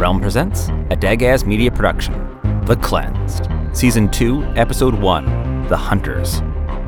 Realm presents a Dagaz Media production, The Cleansed, Season 2, Episode 1, The Hunters.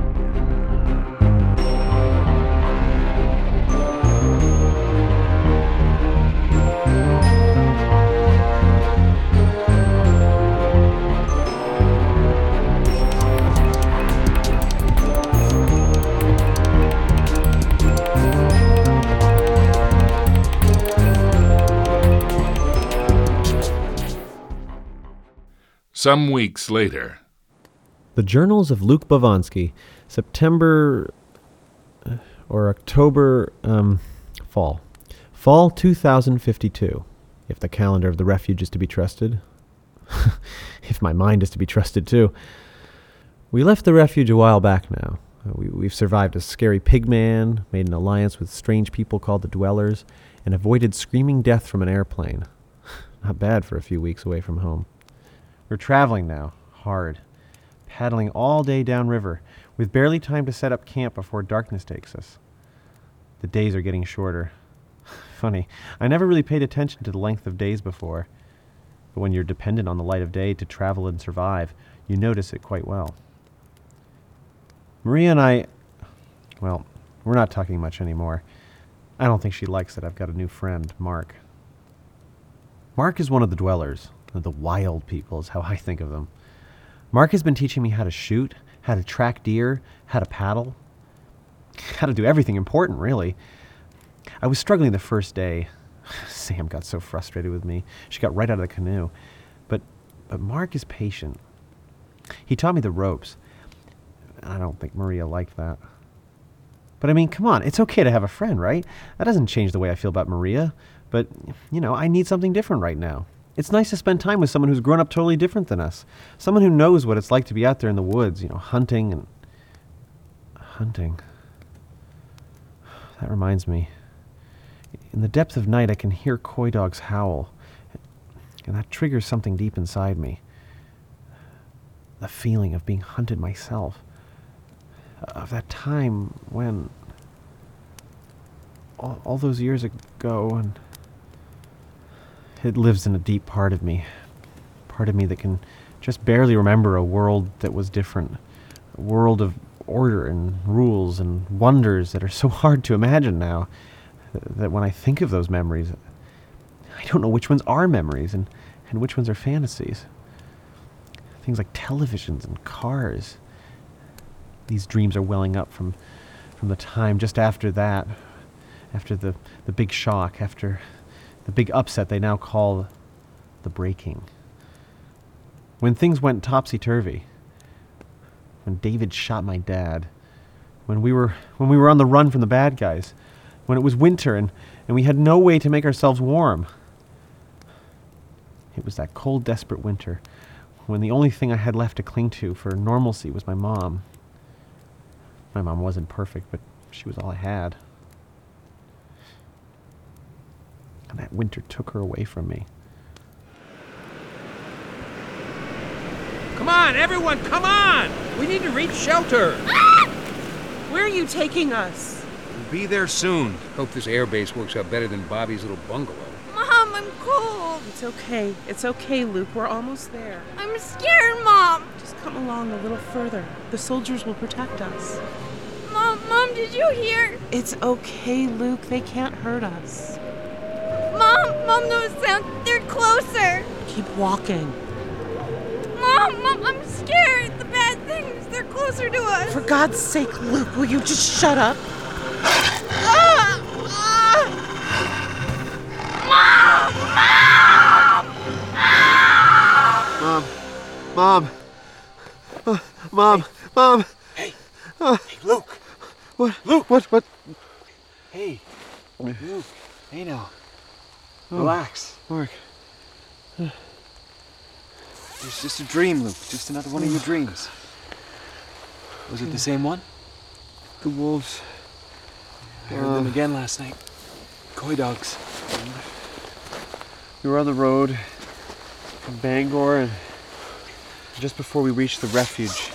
Some weeks later. The Journals of Luke Bavonsky, September or October, fall. Fall 2052, if the calendar of the refuge is to be trusted. If my mind is to be trusted, too. We left the refuge a while back now. We've survived a scary pigman, made an alliance with strange people called the Dwellers, and avoided screaming death from an airplane. Not bad for a few weeks away from home. We're traveling now, hard, paddling all day downriver, with barely time to set up camp before darkness takes us. The days are getting shorter. Funny, I never really paid attention to the length of days before, but when you're dependent on the light of day to travel and survive, you notice it quite well. Maria and I, well, we're not talking much anymore. I don't think she likes that I've got a new friend, Mark. Mark is one of the Dwellers. The wild people is how I think of them. Mark has been teaching me how to shoot, how to track deer, how to paddle, how to do everything important, really. I was struggling the first day. Sam got so frustrated with me. She got right out of the canoe. But Mark is patient. He taught me the ropes. I don't think Maria liked that. But I mean, come on, it's okay to have a friend, right? That doesn't change the way I feel about Maria. But, I need something different right now. It's nice to spend time with someone who's grown up totally different than us. Someone who knows what it's like to be out there in the woods, hunting and... Hunting. That reminds me. In the depth of night, I can hear coy dogs howl. And that triggers something deep inside me. The feeling of being hunted myself. Of that time when... All those years ago, and... It lives in a deep part of me that can just barely remember a world that was different, a world of order and rules and wonders that are so hard to imagine now, that when I think of those memories, I don't know which ones are memories and which ones are fantasies. Things like televisions and cars. These dreams are welling up from the time just after that, after the big shock, after... the big upset they now call the breaking. When things went topsy-turvy. When David shot my dad. When we were on the run from the bad guys. When it was winter and we had no way to make ourselves warm. It was that cold, desperate winter when the only thing I had left to cling to for normalcy was my mom. My mom wasn't perfect, but she was all I had. And that winter took her away from me. Come on, everyone, come on! We need to reach shelter. Ah! Where are you taking us? We'll be there soon. Hope this airbase works out better than Bobby's little bungalow. Mom, I'm cold. It's okay, Luke. We're almost there. I'm scared, Mom. Just come along a little further. The soldiers will protect us. Mom, did you hear? It's okay, Luke. They can't hurt us. Mom, those sounds, they're closer. Keep walking. Mom, I'm scared. The bad things, they're closer to us. For God's sake, Luke, will you just shut up? Mom! Hey, Luke. What? Luke! What? Hey, Luke. Hey now. Relax. Mark. It's just a dream, Luke. Just another one of your dreams. Was it the same one? The wolves. I heard them again last night. Coy dogs. We were on the road from Bangor, and just before we reached the refuge.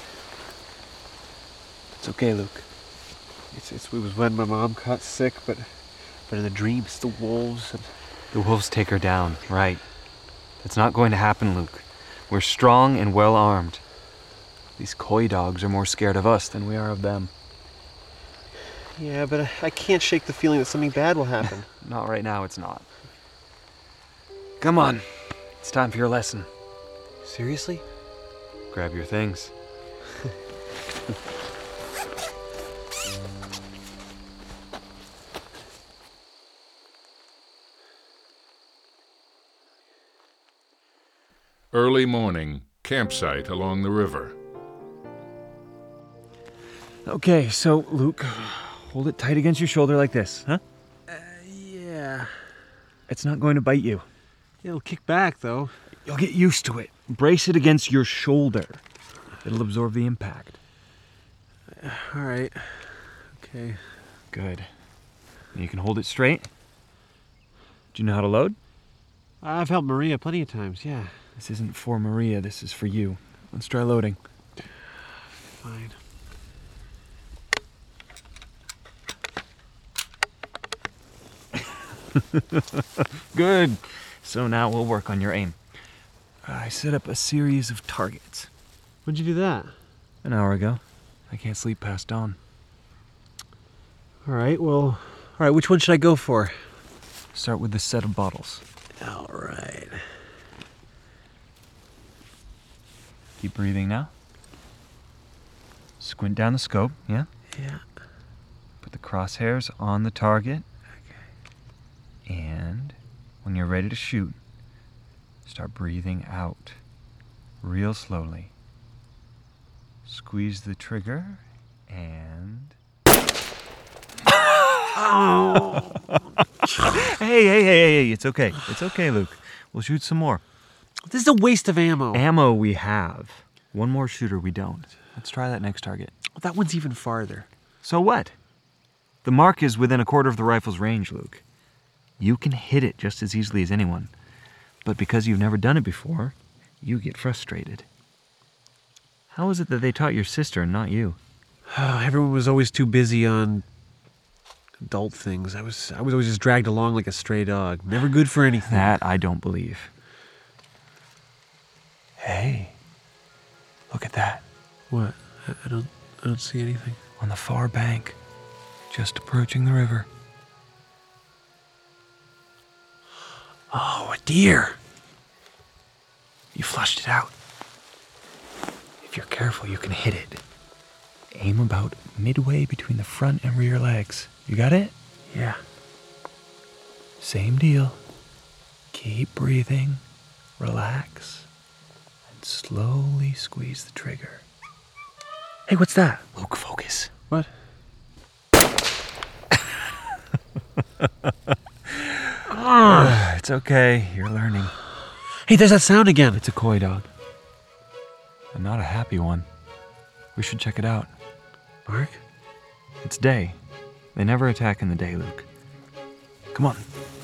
It's okay, Luke. It was when my mom got sick, but in the dream, it's the wolves. And The wolves take her down, right. That's not going to happen, Luke. We're strong and well armed. These coy dogs are more scared of us than we are of them. Yeah, but I can't shake the feeling that something bad will happen. Not right now, it's not. Come on. It's time for your lesson. Seriously? Grab your things. Early morning, campsite along the river. Okay, so, Luke, hold it tight against your shoulder like this, huh? Yeah. It's not going to bite you. It'll kick back, though. You'll get used to it. Brace it against your shoulder. It'll absorb the impact. All right. Okay. Good. And you can hold it straight? Do you know how to load? I've helped Maria plenty of times, yeah. This isn't for Maria, this is for you. Let's try loading. Fine. Good. So now we'll work on your aim. I set up a series of targets. When'd you do that? An hour ago. I can't sleep past dawn. All right, which one should I go for? Start with this set of bottles. All right. Keep breathing now. Squint down the scope, yeah? Yeah. Put the crosshairs on the target. Okay. And when you're ready to shoot, start breathing out real slowly. Squeeze the trigger and... Oh! Hey, it's okay. It's okay, Luke. We'll shoot some more. This is a waste of ammo. Ammo we have. One more shooter we don't. Let's try that next target. That one's even farther. So what? The mark is within a quarter of the rifle's range, Luke. You can hit it just as easily as anyone. But because you've never done it before, you get frustrated. How is it that they taught your sister and not you? Everyone was always too busy on adult things. I was always just dragged along like a stray dog. Never good for anything. That I don't believe. Hey, look at that. What? I don't see anything. On the far bank, just approaching the river. Oh, a deer. You flushed it out. If you're careful, you can hit it. Aim about midway between the front and rear legs. You got it? Yeah. Same deal. Keep breathing, relax, and slowly squeeze the trigger. Hey, what's that? Luke, focus. What? It's okay, you're learning. Hey, there's that sound again. It's a coy dog. And not a happy one. We should check it out. Mark? It's day. They never attack in the day, Luke. Come on.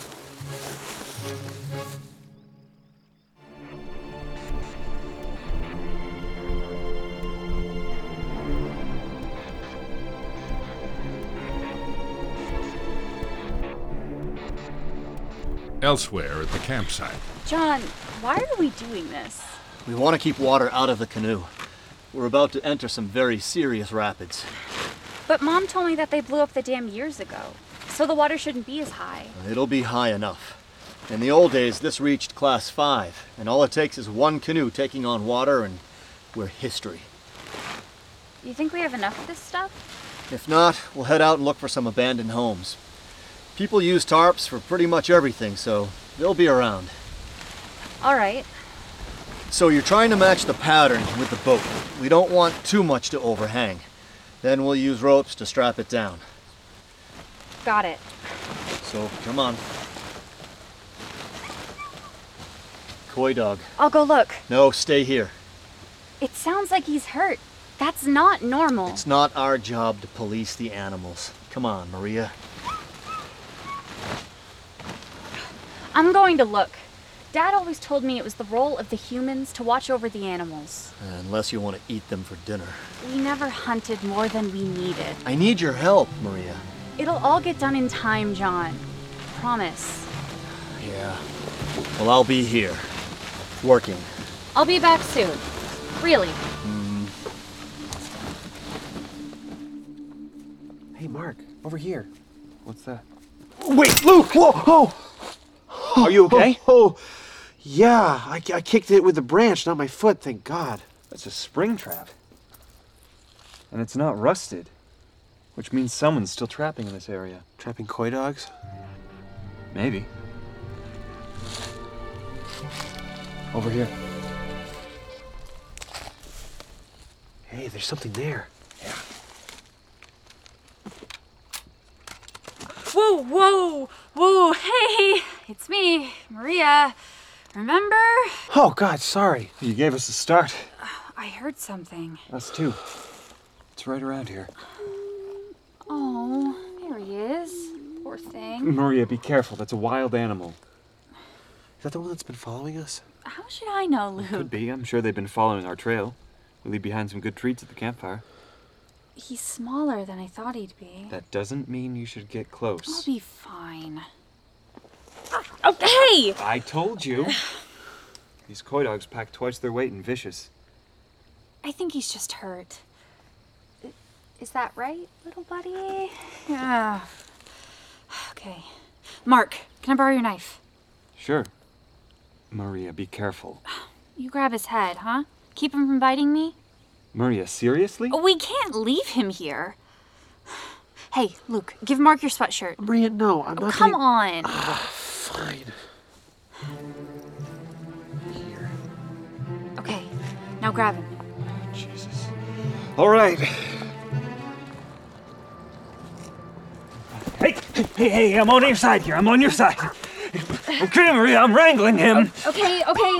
Elsewhere at the campsite. John, why are we doing this? We want to keep water out of the canoe. We're about to enter some very serious rapids. But Mom told me that they blew up the dam years ago, so the water shouldn't be as high. It'll be high enough. In the old days, this reached Class 5, and all it takes is one canoe taking on water, and we're history. You think we have enough of this stuff? If not, we'll head out and look for some abandoned homes. People use tarps for pretty much everything, so they'll be around. All right. So you're trying to match the pattern with the boat. We don't want too much to overhang. Then we'll use ropes to strap it down. Got it. So, come on. Coy dog. I'll go look. No, stay here. It sounds like he's hurt. That's not normal. It's not our job to police the animals. Come on, Maria. I'm going to look. Dad always told me it was the role of the humans to watch over the animals. Unless you want to eat them for dinner. We never hunted more than we needed. I need your help, Maria. It'll all get done in time, John. Promise. Yeah. Well, I'll be here. working. I'll be back soon. Really. Hey, Mark, over here. What's that? Wait, Luke! Whoa! Oh! Are you okay? Oh, yeah. I kicked it with the branch, not my foot, thank God. That's a spring trap. And it's not rusted, which means someone's still trapping in this area. Trapping koi dogs? Maybe. Over here. Hey, there's something there. Whoa, hey, it's me, Maria. Remember? Oh, God, sorry. You gave us a start. I heard something. Us too. It's right around here. Oh, there he is. Poor thing. Maria, be careful. That's a wild animal. Is that the one that's been following us? How should I know, Luke? Could be. I'm sure they've been following our trail. We leave behind some good treats at the campfire. He's smaller than I thought he'd be. That doesn't mean you should get close. I'll be fine. Okay! I told you. These koi dogs pack twice their weight and vicious. I think he's just hurt. Is that right, little buddy? Yeah. Okay. Mark, can I borrow your knife? Sure. Maria, be careful. You grab his head, huh? Keep him from biting me? Maria, seriously? We can't leave him here. Hey, Luke, give Mark your sweatshirt. Maria, no, I'm not Come gonna... on. Fine. Here. Okay, now grab him. Jesus. All right. Hey, I'm on your side here. I'm on your side. Okay, Maria, I'm wrangling him. Okay.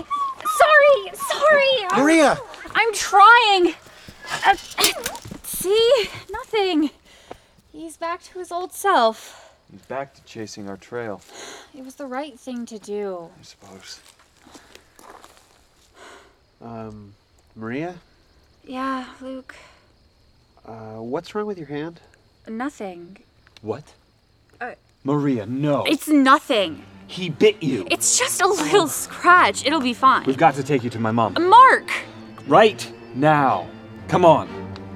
Sorry. Maria! I'm trying. See? Nothing. He's back to his old self. He's back to chasing our trail, It was the right thing to do. I suppose. Maria? Yeah, Luke. What's wrong with your hand? Nothing. What? Maria, no. It's nothing. He bit you. It's just a little scratch. It'll be fine. We've got to take you to my mom. Mark! Right now. Come on.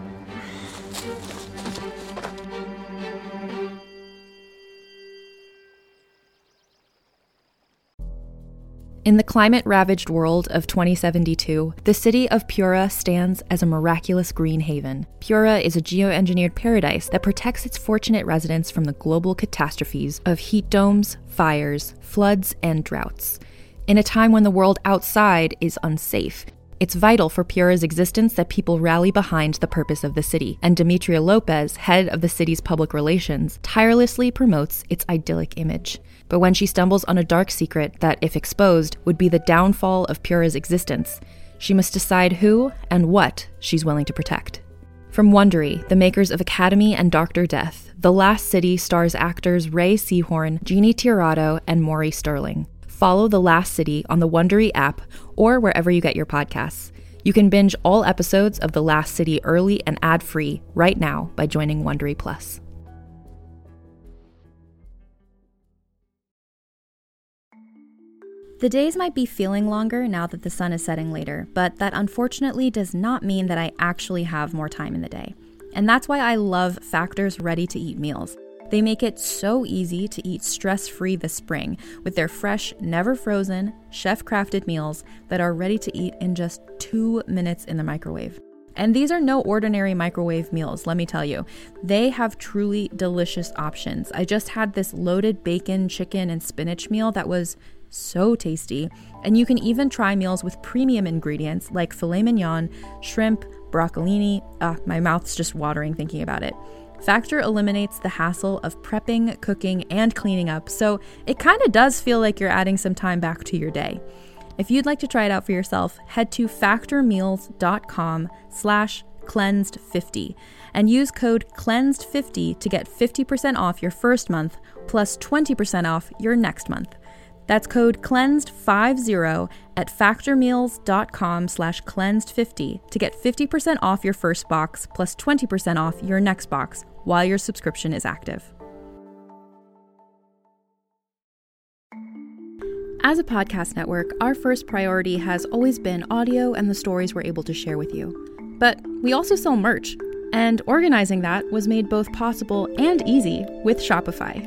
In the climate-ravaged world of 2072, the city of Pura stands as a miraculous green haven. Pura is a geoengineered paradise that protects its fortunate residents from the global catastrophes of heat domes, fires, floods, and droughts. In a time when the world outside is unsafe, it's vital for Pura's existence that people rally behind the purpose of the city, and Demetria Lopez, head of the city's public relations, tirelessly promotes its idyllic image. But when she stumbles on a dark secret that, if exposed, would be the downfall of Pura's existence, she must decide who and what she's willing to protect. From Wondery, the makers of Academy and Dr. Death, The Last City stars actors Ray Seahorn, Jeannie Tirado, and Maury Sterling. Follow The Last City on the Wondery app or wherever you get your podcasts. You can binge all episodes of The Last City early and ad-free right now by joining Wondery Plus. The days might be feeling longer now that the sun is setting later, but that unfortunately does not mean that I actually have more time in the day. And that's why I love Factor's ready-to-eat meals. They make it so easy to eat stress-free this spring with their fresh, never-frozen, chef-crafted meals that are ready to eat in just 2 minutes in the microwave. And these are no ordinary microwave meals, let me tell you. They have truly delicious options. I just had this loaded bacon, chicken, and spinach meal that was so tasty. And you can even try meals with premium ingredients like filet mignon, shrimp, broccolini. My mouth's just watering thinking about it. Factor eliminates the hassle of prepping, cooking, and cleaning up, so it kind of does feel like you're adding some time back to your day. If you'd like to try it out for yourself, head to factormeals.com/cleansed50 and use code CLEANSED50 to get 50% off your first month plus 20% off your next month. That's code CLEANSED50 at factormeals.com/cleansed50 to get 50% off your first box plus 20% off your next box while your subscription is active. As a podcast network, our first priority has always been audio and the stories we're able to share with you. But we also sell merch, and organizing that was made both possible and easy with Shopify.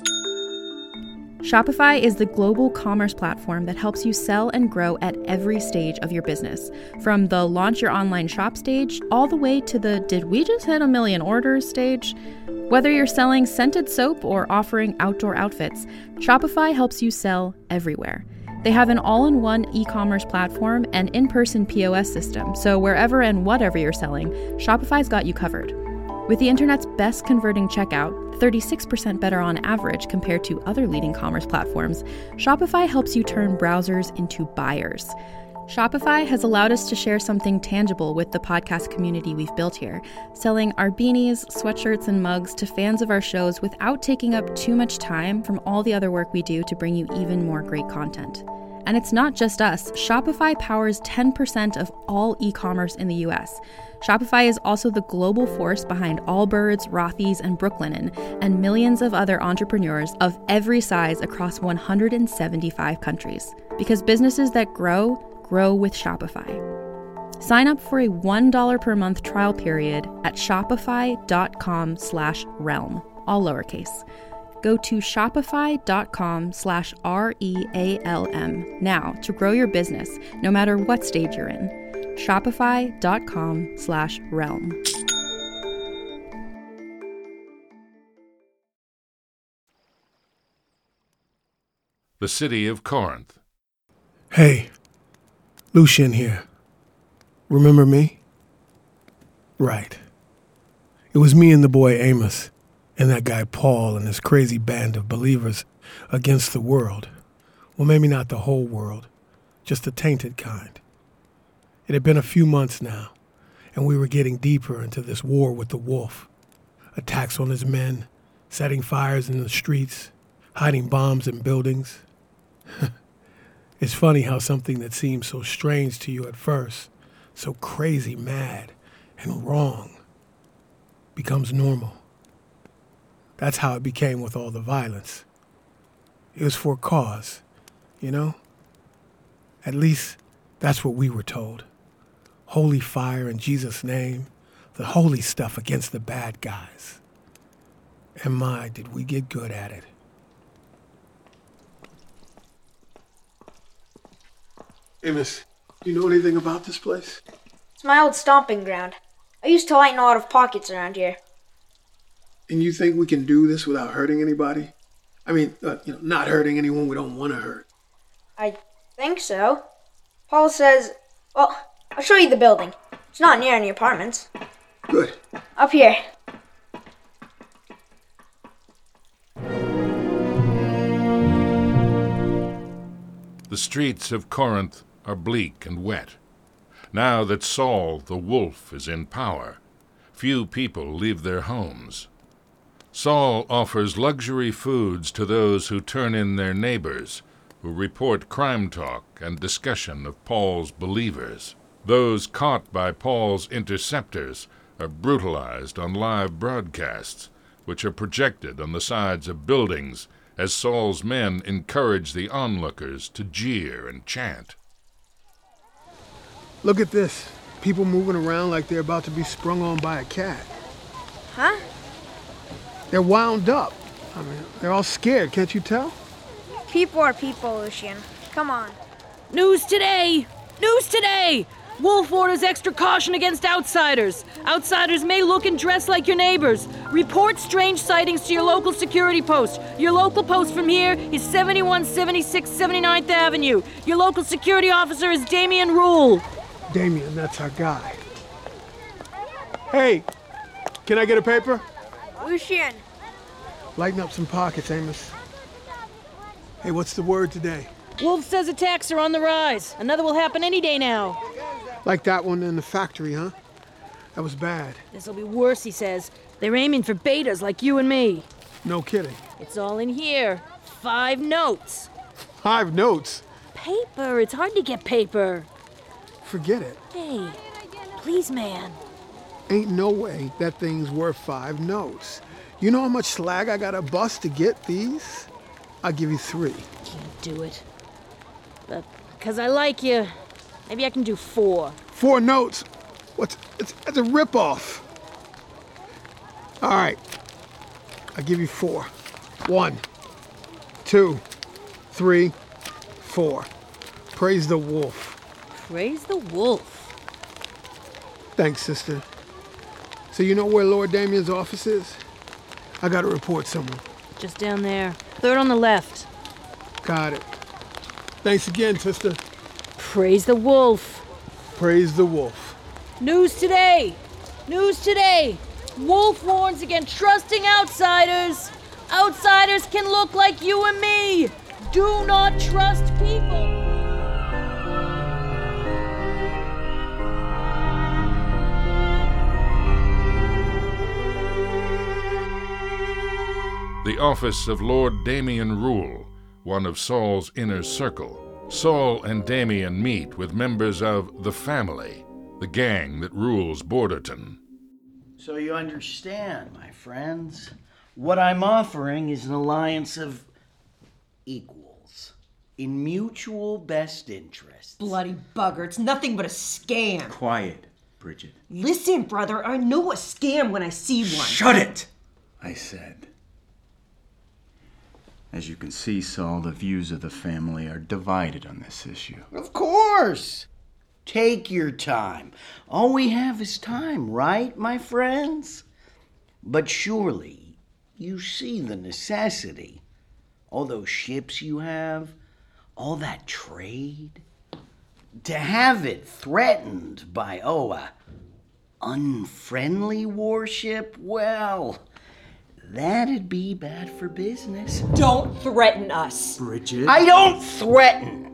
Shopify is the global commerce platform that helps you sell and grow at every stage of your business, from the launch your online shop stage all the way to the did we just hit 1 million orders stage. Whether you're selling scented soap or offering outdoor outfits, Shopify helps you sell everywhere. They have an all-in-one e-commerce platform and in-person POS system, so wherever and whatever you're selling, Shopify's got you covered. With the internet's best converting checkout, 36% better on average compared to other leading commerce platforms, Shopify helps you turn browsers into buyers. Shopify has allowed us to share something tangible with the podcast community we've built here, selling our beanies, sweatshirts, and mugs to fans of our shows without taking up too much time from all the other work we do to bring you even more great content. And it's not just us. Shopify powers 10% of all e-commerce in the US. Shopify is also the global force behind Allbirds, Rothy's, and Brooklinen, and millions of other entrepreneurs of every size across 175 countries. Because businesses that grow with Shopify. Sign up for a $1 per month trial period at shopify.com/realm, all lowercase. Go to shopify.com/REALM now to grow your business, no matter what stage you're in. Shopify.com/realm. The city of Corinth. Hey, Lucian here. Remember me? Right. It was me and the boy Amos, and that guy Paul and his crazy band of believers against the world. Well, maybe not the whole world, just the tainted kind. It had been a few months now, and we were getting deeper into this war with the wolf. Attacks on his men, setting fires in the streets, hiding bombs in buildings. It's funny how something that seems so strange to you at first, so crazy mad and wrong, becomes normal. That's how it became with all the violence. It was for a cause, you know? At least that's what we were told. Holy fire in Jesus' name, the holy stuff against the bad guys. And my, did we get good at it. Amos, do you know anything about this place? It's my old stomping ground. I used to lighten a lot of pockets around here. And you think we can do this without hurting anybody? I mean, not hurting anyone we don't want to hurt. I think so. Paul says, well, I'll show you the building. It's not near any apartments. Good. Up here. The streets of Corinth are bleak and wet. Now that Saul the wolf is in power, few people leave their homes. Saul offers luxury foods to those who turn in their neighbors, who report crime talk and discussion of Paul's believers. Those caught by Paul's interceptors are brutalized on live broadcasts, which are projected on the sides of buildings as Saul's men encourage the onlookers to jeer and chant. Look at this. People moving around like they're about to be sprung on by a cat. Huh? They're wound up. I mean, they're all scared, can't you tell? People are people, Lucian. Come on. News today! News today! Wolf orders extra caution against outsiders. Outsiders may look and dress like your neighbors. Report strange sightings to your local security post. Your local post from here is 7176 79th Avenue. Your local security officer is Damien Rule. Damien, that's our guy. Hey, can I get a paper? Lucian. Lighten up some pockets, Amos. Hey, what's the word today? Wolf says attacks are on the rise. Another will happen any day now. Like that one in the factory, huh? That was bad. This'll be worse, he says. They're aiming for betas like you and me. No kidding. It's all in here. 5 notes. 5 notes? Paper. It's hard to get paper. Forget it. Hey, please, man. Ain't no way that thing's worth 5 notes. You know how much slag I gotta bust to get these? I'll give you 3. Can't do it. Because I like you. Maybe I can do 4. 4 notes? It's a ripoff. All right. I'll give you 4. 1, 2, 3, 4. Praise the wolf. Praise the wolf. Thanks, sister. So you know where Lord Damien's office is? I gotta report someone. Just down there. 3rd on the left. Got it. Thanks again, sister. Praise the wolf. Praise the wolf. News today. News today. Wolf warns against trusting outsiders. Outsiders can look like you and me. Do not trust people. The office of Lord Damien Rule, one of Saul's inner circle. Saul and Damien meet with members of the family, the gang that rules Borderton. So you understand, my friends, what I'm offering is an alliance of equals, in mutual best interests. Bloody bugger, it's nothing but a scam. Quiet, Bridget. Listen, brother, I know a scam when I see one. Shut it, I said. As you can see, Saul, the views of the family are divided on this issue. Of course! Take your time. All we have is time, right, my friends? But surely you see the necessity. All those ships you have, all that trade. To have it threatened by, a unfriendly warship, well, that'd be bad for business. Don't threaten us. Bridget? I don't threaten.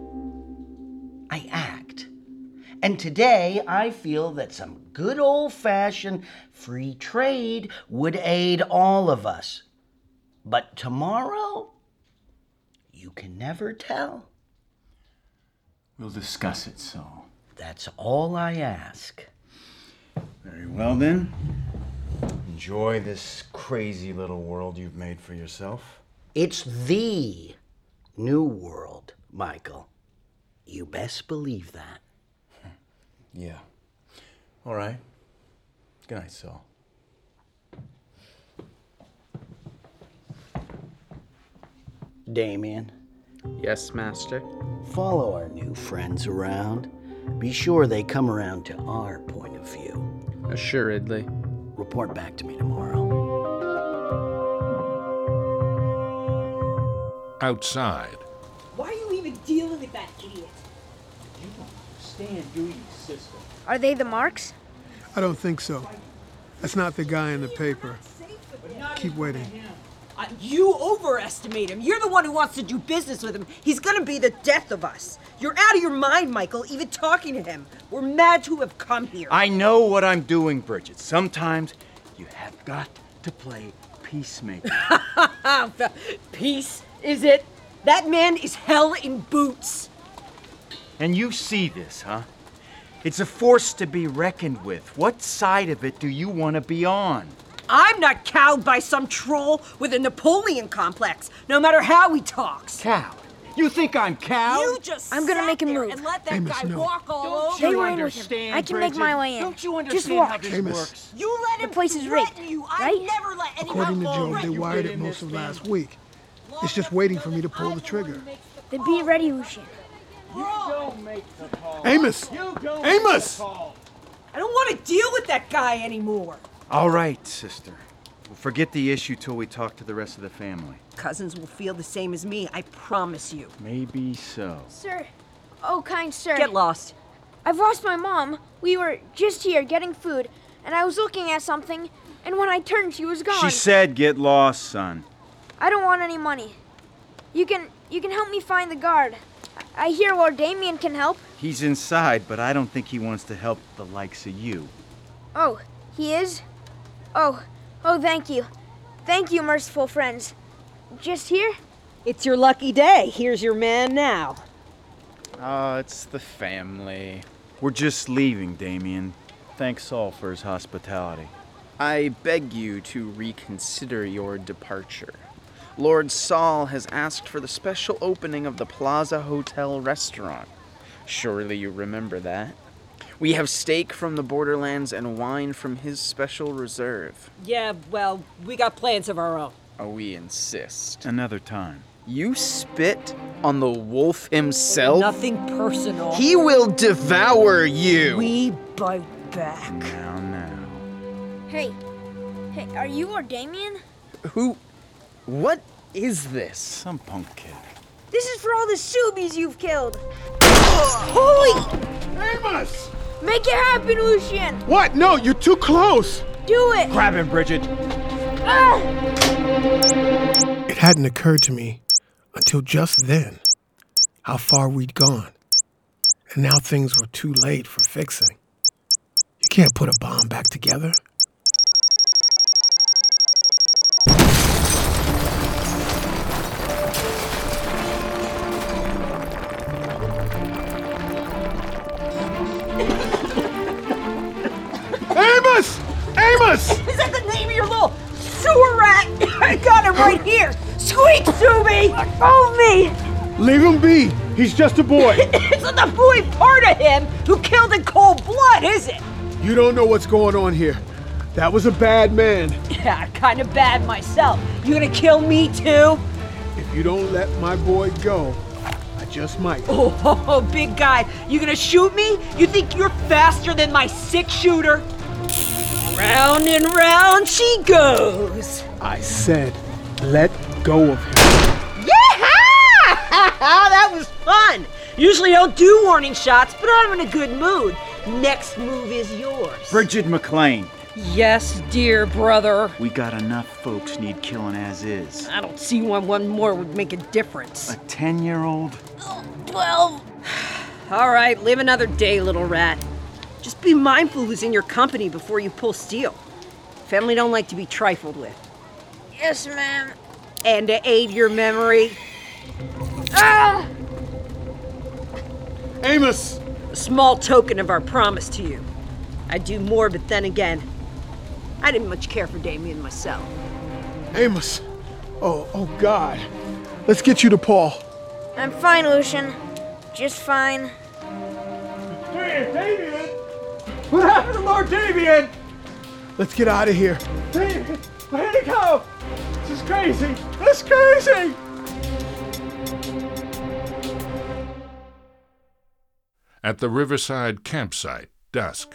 I act. And today I feel that some good old-fashioned free trade would aid all of us. But tomorrow, you can never tell. We'll discuss it, Saul. That's all I ask. Very well, then. Enjoy this crazy little world you've made for yourself. It's the new world, Michael. You best believe that. Yeah. All right. Good night, Saul. Damien. Yes, Master? Follow our new friends around. Be sure they come around to our point of view. Assuredly. Report back to me tomorrow. Outside, Why are you even dealing with that idiot? You don't understand, do you, sister? Are they the marks? I don't think so. That's not the guy in the paper. Keep waiting. You overestimate him. You're the one who wants to do business with him. He's gonna be the death of us. You're out of your mind, Michael, even talking to him. We're mad to have come here. I know what I'm doing, Bridget. Sometimes you have got to play peacemaker. Peace, is it? That man is hell in boots. And you see this, huh? It's a force to be reckoned with. What side of it do you want to be on? I'm not cowed by some troll with a Napoleon complex, no matter how he talks. Cowed? You think I'm cowed? You just I'm gonna make him move. and let that Amos, guy no. walk all over. They you were in with him. understand, I can make Bridget? my way in. Don't you Just understand walk. how this Amos. works? You let him The place is threaten rigged, you. right? I never let anyone According to Joe, threaten they you. wired it most of last week. It's just waiting for me to pull the trigger. Then be ready, Lucian. You don't make the call. Amos! You don't Amos! make the call. I don't want to deal with that guy anymore. All right, sister. We'll forget the issue till we talk to the rest of the family. Cousins will feel the same as me, I promise you. Maybe so. Sir. Oh, kind sir. Get lost. I've lost my mom. We were just here getting food, and I was looking at something, and when I turned, she was gone. She said get lost, son. I don't want any money. You can help me find the guard. I hear Lord Damien can help. He's inside, but I don't think he wants to help the likes of you. Oh, he is? Oh, thank you. Thank you, merciful friends. Just here? It's your lucky day. Here's your man now. Oh, it's the family. We're just leaving, Damien. Thanks Saul for his hospitality. I beg you to reconsider your departure. Lord Saul has asked for the special opening of the Plaza Hotel restaurant. Surely you remember that. We have steak from the borderlands and wine from his special reserve. Yeah, well, we got plans of our own. Oh, we insist. Another time. You spit on the wolf himself? Nothing personal. He will devour you. We bite back. Now. Hey, are you or Damien? What is this? Some punk kid. This is for all the Subies you've killed. Holy! Amos! Make it happen, Lucian! What? No, you're too close! Do it! Grab him, Bridget. Ah! It hadn't occurred to me until just then how far we'd gone. And now things were too late for fixing. You can't put a bomb back together. Amos! Amos! Is that the name of your little sewer rat? I got him right here. Squeak, Subi! Follow me! Leave him be. He's just a boy. Isn't the boy part of him who killed in cold blood, is it? You don't know what's going on here. That was a bad man. Yeah, kind of bad myself. You gonna kill me too? If you don't let my boy go, I just might. Oh, big guy, you gonna shoot me? You think you're faster than my 6-shooter? Round and round she goes. I said, let go of him. Yeah! That was fun. Usually I don't do warning shots, but I'm in a good mood. Next move is yours. Bridget McLean. Yes, dear brother. We got enough folks need killing as is. I don't see why one more would make a difference. A 10-year-old? 12. All right, live another day, little rat. Just be mindful who's in your company before you pull steel. Family don't like to be trifled with. Yes, ma'am. And to aid your memory... Ah! Amos! A small token of our promise to you. I'd do more, but then again, I didn't much care for Damien myself. Amos! Oh God. Let's get you to Paul. I'm fine, Lucian. Just fine. Hey, Damien! What happened to Lord Damien? Let's get out of here. Damien, where'd he go? This is crazy. This is crazy. At the riverside campsite, dusk.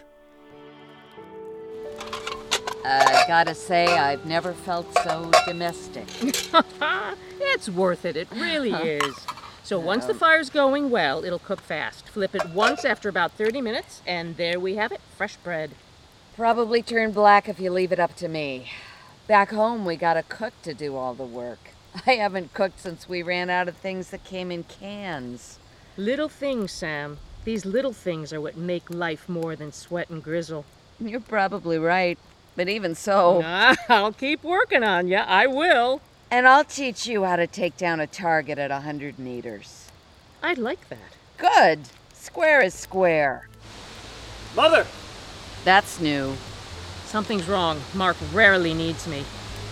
I gotta say, I've never felt so domestic. It's worth it. It really is. So once the fire's going well, it'll cook fast. Flip it once after about 30 minutes, and there we have it, fresh bread. Probably turn black if you leave it up to me. Back home, we got a cook to do all the work. I haven't cooked since we ran out of things that came in cans. Little things, Sam. These little things are what make life more than sweat and grizzle. You're probably right, but even so... I'll keep working on you. I will. And I'll teach you how to take down a target at 100 meters. I'd like that. Good. Square is square. Mother! That's new. Something's wrong. Mark rarely needs me.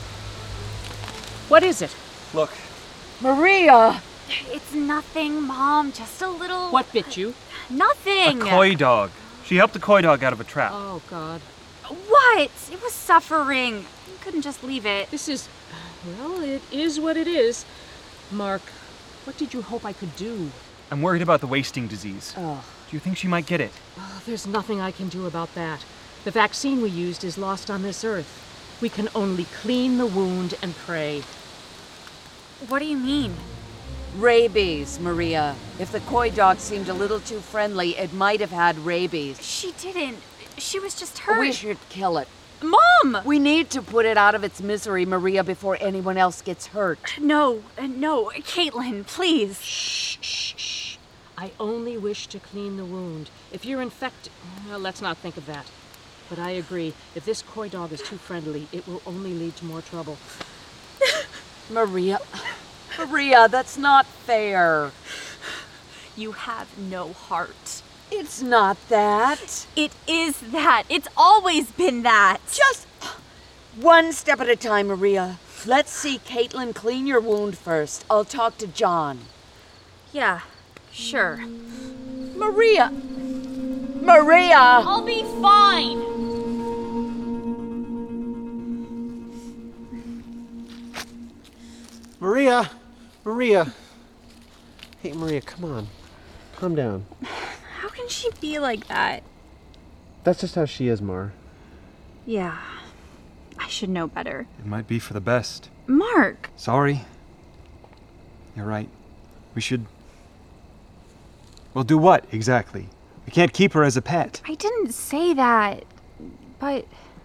What is it? Look. Maria! It's nothing, Mom. Just a little... What bit you? Nothing! A koi dog. She helped a koi dog out of a trap. Oh, God. What? It was suffering. You couldn't just leave it. This is... Well, it is what it is. Mark, what did you hope I could do? I'm worried about the wasting disease. Oh. Do you think she might get it? Oh, there's nothing I can do about that. The vaccine we used is lost on this earth. We can only clean the wound and pray. What do you mean? Rabies, Maria. If the koi dog seemed a little too friendly, it might have had rabies. She didn't. She was just hurt. We should kill it. Mom! We need to put it out of its misery, Maria, before anyone else gets hurt. No. Caitlin, please. Shh. I only wish to clean the wound. If you're infected... Well, let's not think of that. But I agree. If this koi dog is too friendly, it will only lead to more trouble. Maria, that's not fair. You have no heart. It's not that. It is that. It's always been that. Just one step at a time, Maria. Let's see Caitlin clean your wound first. I'll talk to John. Yeah, sure. Maria! Maria! I'll be fine! Maria! Maria! Hey, Maria, come on. Calm down. How can she be like that? That's just how she is, Mar. Yeah, I should know better. It might be for the best. Mark! Sorry. You're right. We should... Well, do what, exactly? We can't keep her as a pet. I didn't say that, but...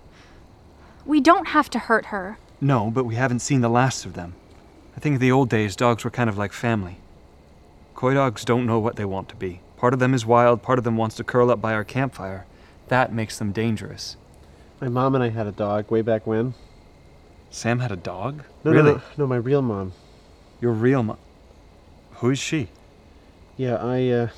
We don't have to hurt her. No, but we haven't seen the last of them. I think in the old days, dogs were kind of like family. Coy dogs don't know what they want to be. Part of them is wild, part of them wants to curl up by our campfire. That makes them dangerous. My mom and I had a dog way back when. Sam had a dog? No, really? No, my real mom. Your real mom? Who is she? Yeah,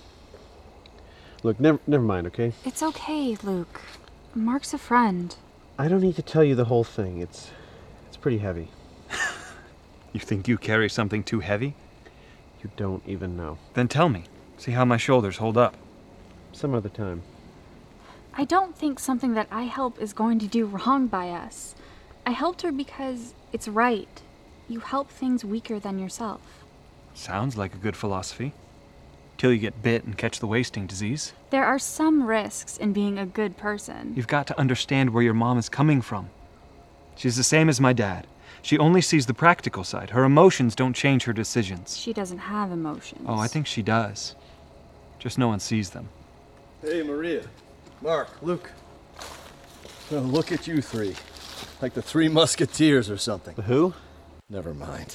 Look, never mind, okay? It's okay, Luke. Mark's a friend. I don't need to tell you the whole thing. It's pretty heavy. You think you carry something too heavy? You don't even know. Then tell me. See how my shoulders hold up. Some other time. I don't think something that I help is going to do wrong by us. I helped her because it's right. You help things weaker than yourself. Sounds like a good philosophy. Till you get bit and catch the wasting disease. There are some risks in being a good person. You've got to understand where your mom is coming from. She's the same as my dad. She only sees the practical side. Her emotions don't change her decisions. She doesn't have emotions. Oh, I think she does. Just no one sees them. Hey, Maria. Mark, Luke. Oh, look at you three. Like the Three Musketeers or something. The who? Never mind.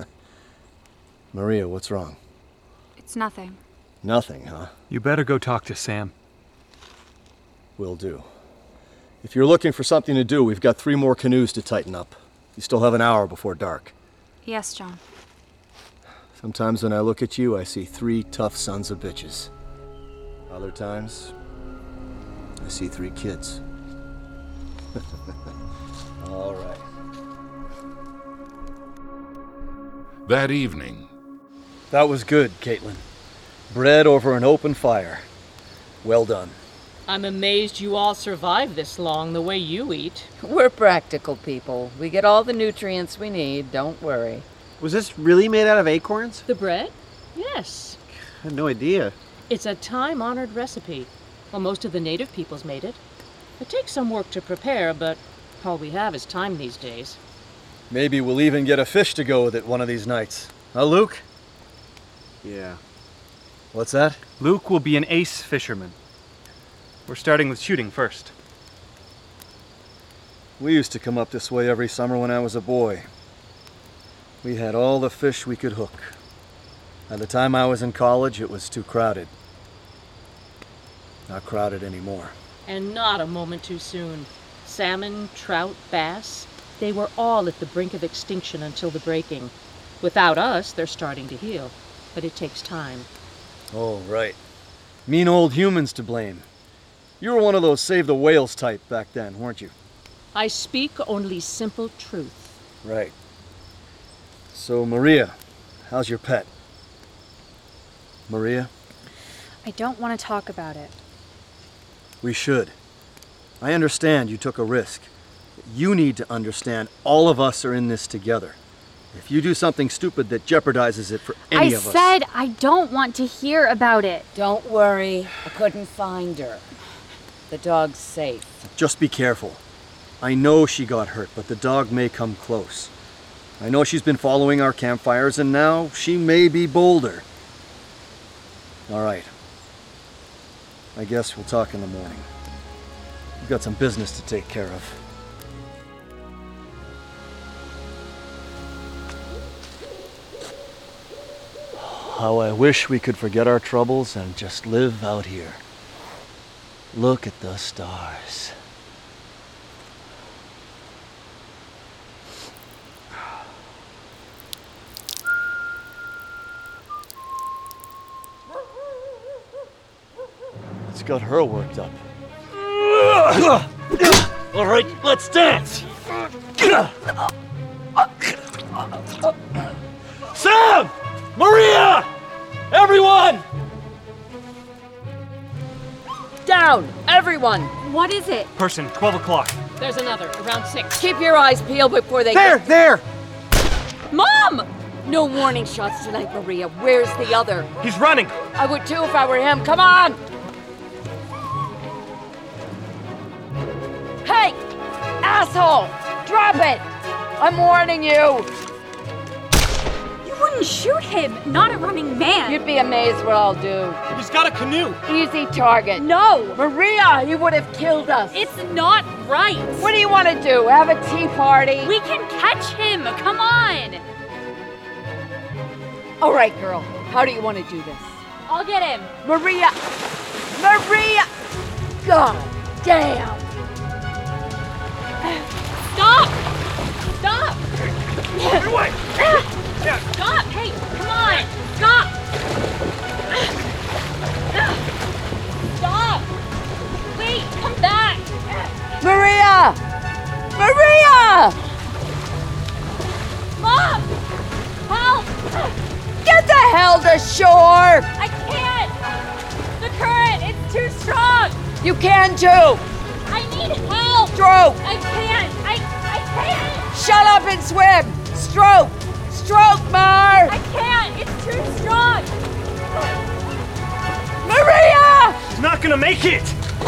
Maria, what's wrong? It's nothing. Nothing, huh? You better go talk to Sam. Will do. If you're looking for something to do, we've got 3 more canoes to tighten up. You still have an hour before dark. Yes, John. Sometimes when I look at you, I see 3 tough sons of bitches. Other times, I see 3 kids. All right. That evening. That was good, Caitlin. Bread over an open fire. Well done. I'm amazed you all survive this long the way you eat. We're practical people. We get all the nutrients we need, don't worry. Was this really made out of acorns? The bread? Yes. I had no idea. It's a time-honored recipe. Well, most of the native peoples made it. It takes some work to prepare, but all we have is time these days. Maybe we'll even get a fish to go with it one of these nights. Huh, Luke? Yeah. What's that? Luke will be an ace fisherman. We're starting with shooting first. We used to come up this way every summer when I was a boy. We had all the fish we could hook. By the time I was in college, it was too crowded. Not crowded anymore. And not a moment too soon. Salmon, trout, bass, they were all at the brink of extinction until the breaking. Without us, they're starting to heal. But it takes time. Oh, right. Mean old humans to blame. You were one of those save the whales type back then, weren't you? I speak only simple truth. Right. So, Maria, how's your pet? Maria? I don't want to talk about it. We should. I understand you took a risk. You need to understand all of us are in this together. If you do something stupid that jeopardizes it for any of us... I said I don't want to hear about it. Don't worry. I couldn't find her. The dog's safe. Just be careful. I know she got hurt, but the dog may come close. I know she's been following our campfires, and now she may be bolder. All right. I guess we'll talk in the morning. We've got some business to take care of. How I wish we could forget our troubles and just live out here. Look at the stars. It's got her worked up. All right, let's dance. Sam! Maria! Everyone! Down! Everyone! What is it? Person, 12 o'clock. There's another, around 6. Keep your eyes peeled before they There! Mom! No warning shots tonight, Maria. Where's the other? He's running. I would too if I were him. Come on! Hey! Asshole! Drop it! I'm warning you! You wouldn't shoot him, not a running man. You'd be amazed what I'll do. He's got a canoe. Easy target. No! Maria, he would have killed us. It's not right. What do you want to do? Have a tea party? We can catch him. Come on. All right, girl. How do you want to do this? I'll get him. Maria! Maria! God damn! Stop! Stop! Get away! Stop! Hey, come on! Stop! Stop! Wait, come back! Maria! Maria! Mom! Help! Get the hell to shore! I can't! The current, it's too strong! You can too! I need help! Stroke! I can't! I can't! Shut up and swim! Stroke! Stroke, Mar! I can't! It's too strong! Maria! He's not gonna make it!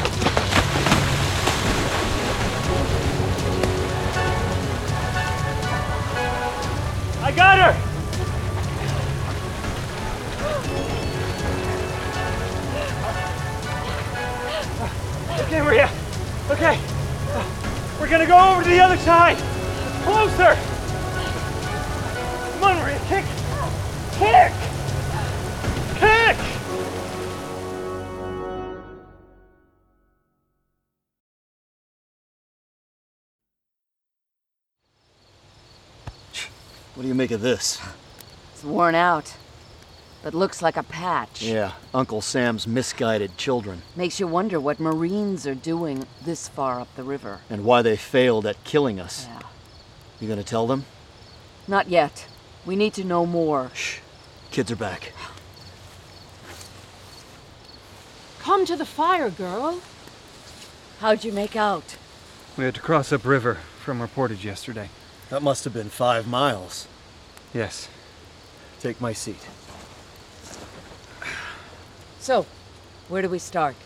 I got her! Okay, Maria. Okay. We're gonna go over to the other side. Closer. Come on, Maria. Kick. Kick. Kick. What do you make of this? It's worn out, but looks like a patch. Yeah, Uncle Sam's misguided children. Makes you wonder what Marines are doing this far up the river. And why they failed at killing us. Yeah. You gonna tell them? Not yet. We need to know more. Shh. Kids are back. Come to the fire, girl. How'd you make out? We had to cross upriver from our portage yesterday. That must have been 5 miles. Yes. Take my seat. So, where do we start?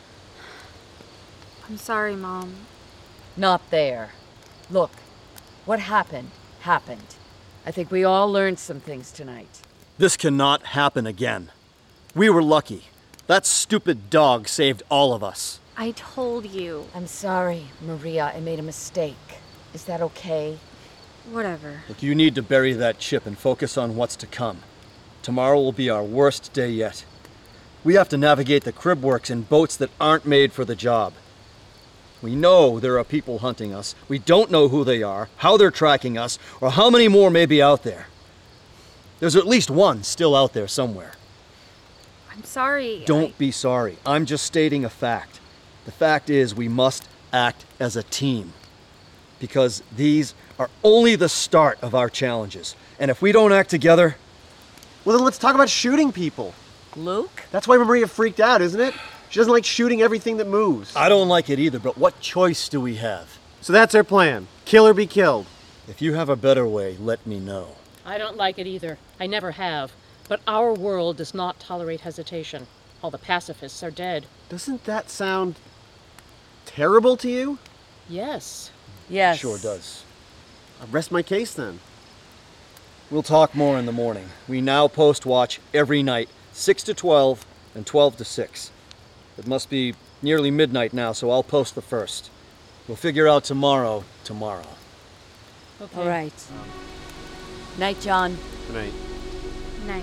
I'm sorry, Mom. Not there. Look, what happened, happened. I think we all learned some things tonight. This cannot happen again. We were lucky. That stupid dog saved all of us. I told you. I'm sorry, Maria. I made a mistake. Is that okay? Whatever. Look, you need to bury that chip and focus on what's to come. Tomorrow will be our worst day yet. We have to navigate the crib works in boats that aren't made for the job. We know there are people hunting us. We don't know who they are, how they're tracking us, or how many more may be out there. There's at least one still out there somewhere. I'm sorry. Don't be sorry. I'm just stating a fact. The fact is we must act as a team. Because these are only the start of our challenges. And if we don't act together... Well, then let's talk about shooting people. Luke? That's why Maria freaked out, isn't it? She doesn't like shooting everything that moves. I don't like it either, but what choice do we have? So that's our plan. Kill or be killed. If you have a better way, let me know. I don't like it either. I never have. But our world does not tolerate hesitation. All the pacifists are dead. Doesn't that sound terrible to you? Yes. Yes. Sure does. I'll rest my case then. We'll talk more in the morning. We now post watch every night, 6 to 12 and 12 to 6. It must be nearly midnight now, so I'll post the first. We'll figure out tomorrow. Okay. All right. Night, John. Good night. Night.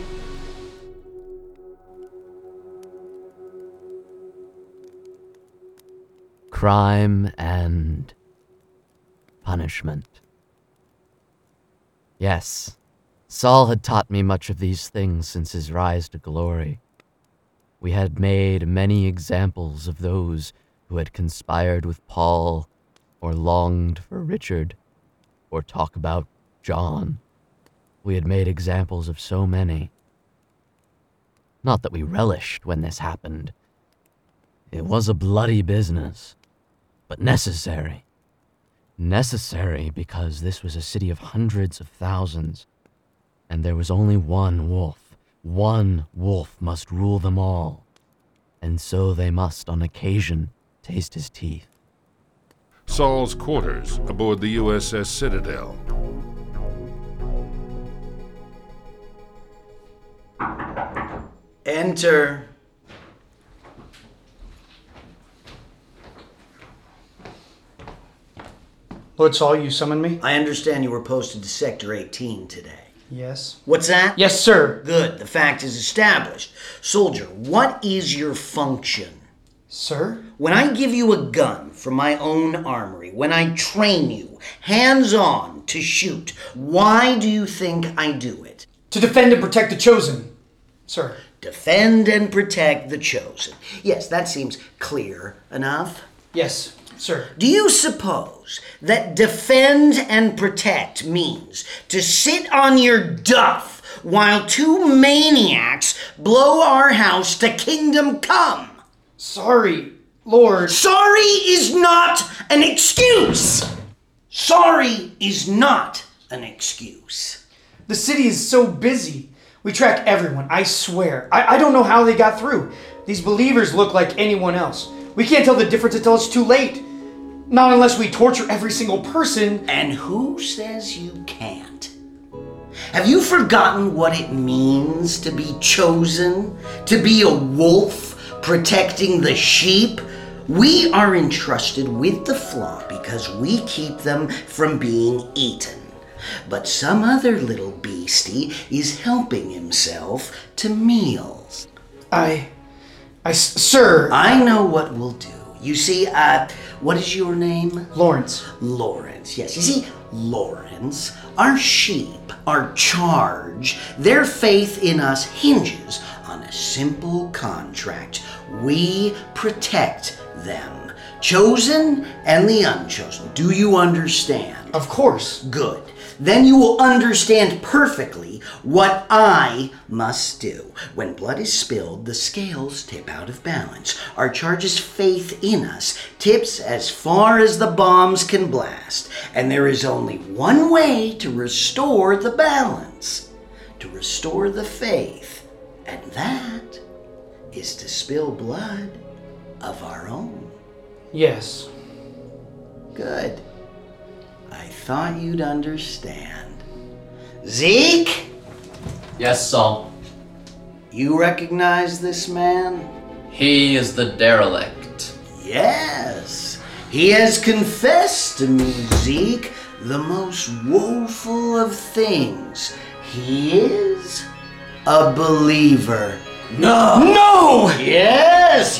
Crime and punishment. Yes, Saul had taught me much of these things since his rise to glory. We had made many examples of those who had conspired with Paul, or longed for Richard, or talk about John. We had made examples of so many. Not that we relished when this happened. It was a bloody business, but necessary. Necessary because this was a city of hundreds of thousands, and there was only one wolf. One wolf must rule them all, and so they must, on occasion, taste his teeth. Saul's quarters aboard the USS Citadel. Enter. Lord Saul, you summoned me? I understand you were posted to Sector 18 today. Yes. What's that? Yes, sir. Good. The fact is established. Soldier, what is your function? Sir? When I give you a gun from my own armory, when I train you, hands-on, to shoot, why do you think I do it? To defend and protect the Chosen, sir. Defend and protect the Chosen. Yes, that seems clear enough. Yes, sir. Do you suppose that defend and protect means to sit on your duff while two maniacs blow our house to kingdom come? Sorry, Lord. Sorry is not an excuse! Sorry is not an excuse. The city is so busy. We track everyone, I swear. I don't know how they got through. These believers look like anyone else. We can't tell the difference until it's too late. Not unless we torture every single person. And who says you can't? Have you forgotten what it means to be chosen? To be a wolf protecting the sheep? We are entrusted with the flock because we keep them from being eaten. But some other little beastie is helping himself to meals. Sir. I know what we'll do. You see, what is your name? Lawrence. Lawrence, yes. You see, Lawrence, our sheep, our charge, their faith in us hinges on a simple contract. We protect them, chosen and the unchosen. Do you understand? Of course. Good. Then you will understand perfectly what I must do. When blood is spilled, the scales tip out of balance. Our charge's faith in us tips as far as the bombs can blast. And there is only one way to restore the balance, to restore the faith. And that is to spill blood of our own. Yes. Good. I thought you'd understand. Zeke? Yes, Saul. You recognize this man? He is the derelict. Yes. He has confessed to me, Zeke, the most woeful of things. He is a believer. No! No! Yes!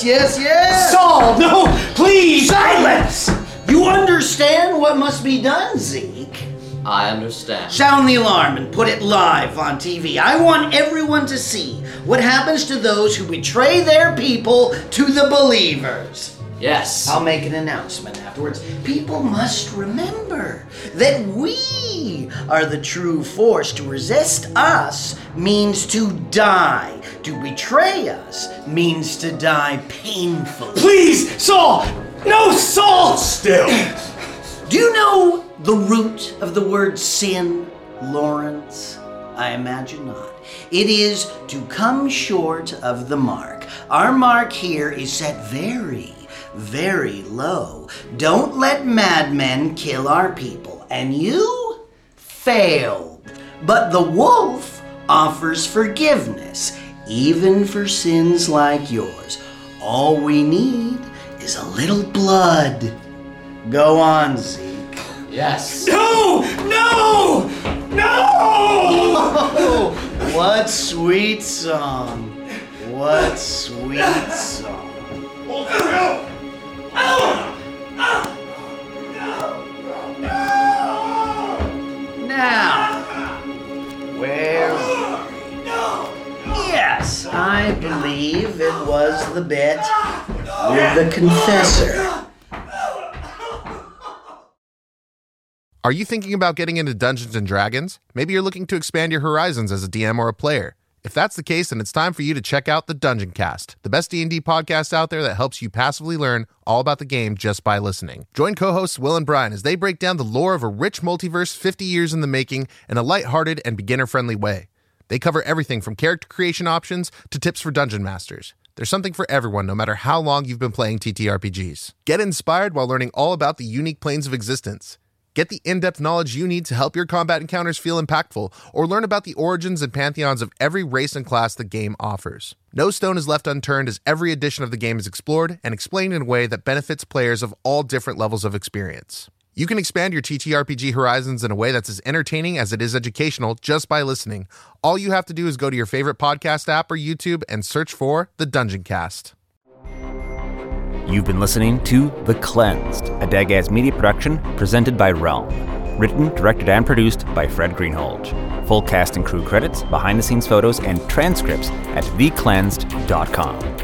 Saul, no! Please! Silence! You understand what must be done, Zeke? I understand. Sound the alarm and put it live on TV. I want everyone to see what happens to those who betray their people to the believers. Yes. I'll make an announcement afterwards. People must remember that we are the true force. To resist us means to die. To betray us means to die painfully. Please, Saul! No, Saul! Still. Do you know the root of the word sin, Lawrence? I imagine not. It is to come short of the mark. Our mark here is set very, very low. Don't let madmen kill our people. And you failed. But the wolf offers forgiveness, even for sins like yours. All we need is a little blood. Go on, Zeke. Yes. No! No! No! What sweet song. What sweet song. Now, where were we? Yes, I believe it was the bit with the confessor. Are you thinking about getting into Dungeons & Dragons? Maybe you're looking to expand your horizons as a DM or a player. If that's the case, then it's time for you to check out the Dungeon Cast, the best D&D podcast out there that helps you passively learn all about the game just by listening. Join co-hosts Will and Brian as they break down the lore of a rich multiverse 50 years in the making in a lighthearted and beginner-friendly way. They cover everything from character creation options to tips for dungeon masters. There's something for everyone, no matter how long you've been playing TTRPGs. Get inspired while learning all about the unique planes of existence. Get the in-depth knowledge you need to help your combat encounters feel impactful, or learn about the origins and pantheons of every race and class the game offers. No stone is left unturned as every edition of the game is explored and explained in a way that benefits players of all different levels of experience. You can expand your TTRPG horizons in a way that's as entertaining as it is educational just by listening. All you have to do is go to your favorite podcast app or YouTube and search for The Dungeon Cast. You've been listening to The Cleansed, a Dagaz media production presented by Realm. Written, directed, and produced by Fred Greenhalgh. Full cast and crew credits, behind-the-scenes photos, and transcripts at thecleansed.com.